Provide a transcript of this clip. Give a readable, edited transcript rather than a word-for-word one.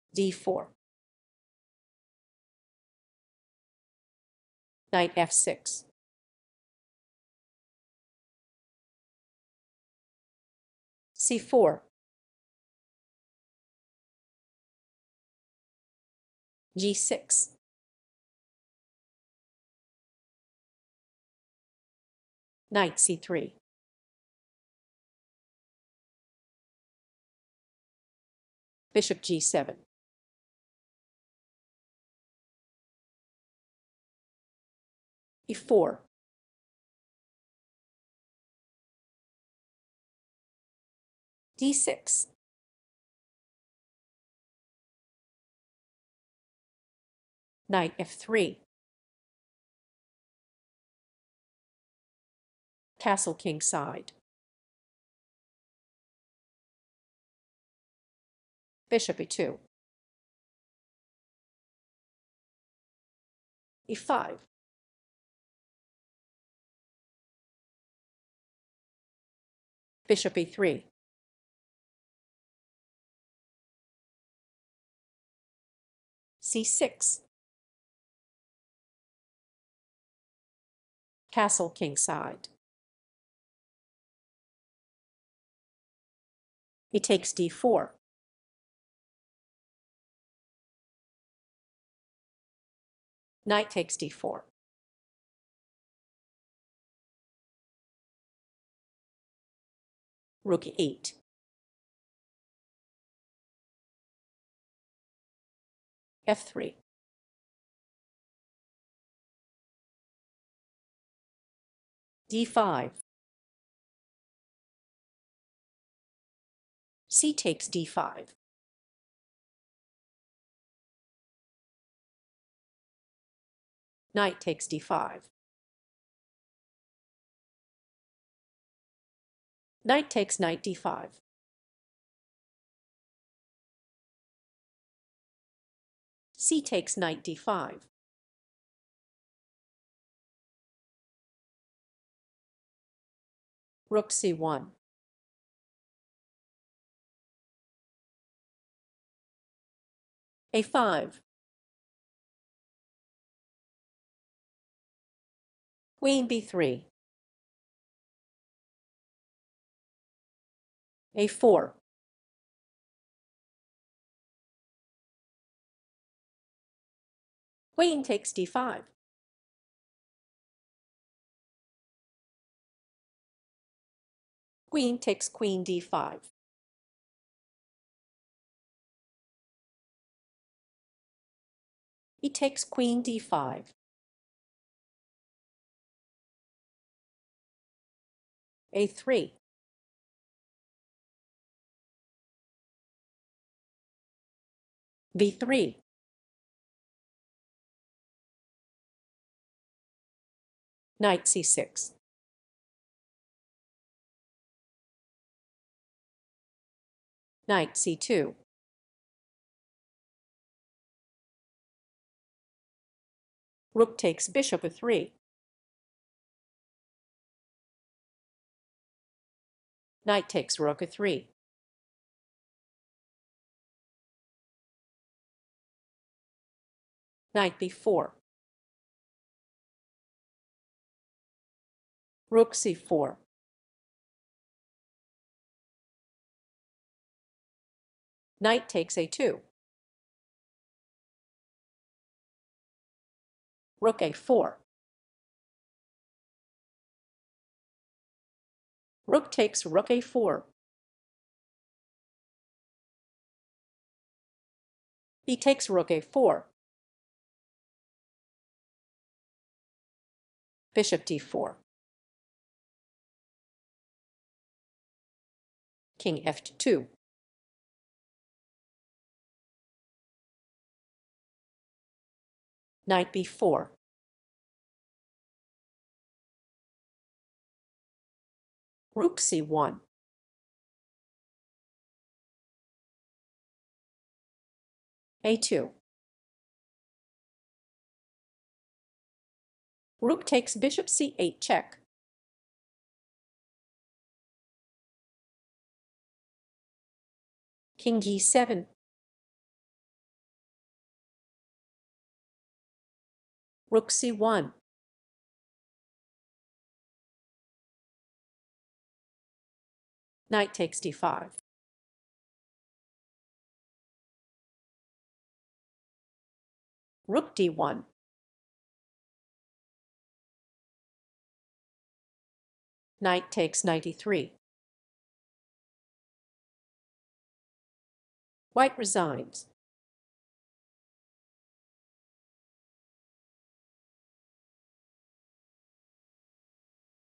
d4, knight f6, c4, g6, knight c3, bishop g7, e4, d6, knight f3, castle king side, bishop e2, e5, bishop e3, c6, castle king side. He takes d4, knight takes d4, rook e8, f3, d5, c takes d5, knight takes d5, knight takes knight d5, c takes knight d5, rook c1, a5, queen b3, a4, queen takes d5, queen takes queen d5, he takes queen d5, a3, b3, knight c6, knight c2, rook takes bishop e3, knight takes rook e3, knight b4, rook c4, knight takes a2, rook a4, rook takes rook a4, he takes rook a4, bishop d4, king f2, knight b4, rook c1, a2, rook takes bishop c8 check, king g7, Rook c1. Knight takes d5. Rook d1. Knight takes knight e3. White resigns.